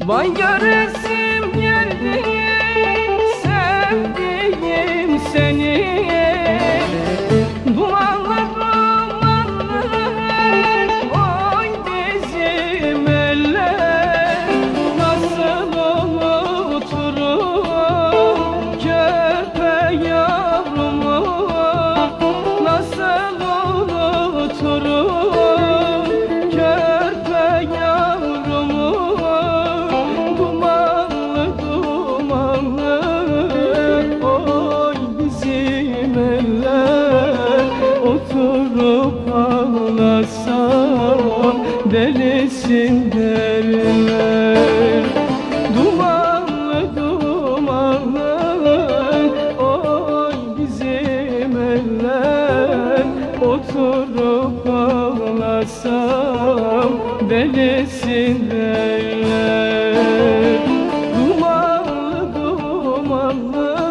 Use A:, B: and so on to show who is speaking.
A: Vay göresim geldi sevdiğim seni. Dumanlı dumanlı oy dizim eller, nasıl unuturum köpek yavrumu, nasıl unuturum köpek yavrumu. Dumanlı dumanlı oy bizim eller, oturup ağlasam delisin derler. Dumanlı dumanlı oy bizim eller, oturup ağlasam delisin derler. Dumanlı dumanlı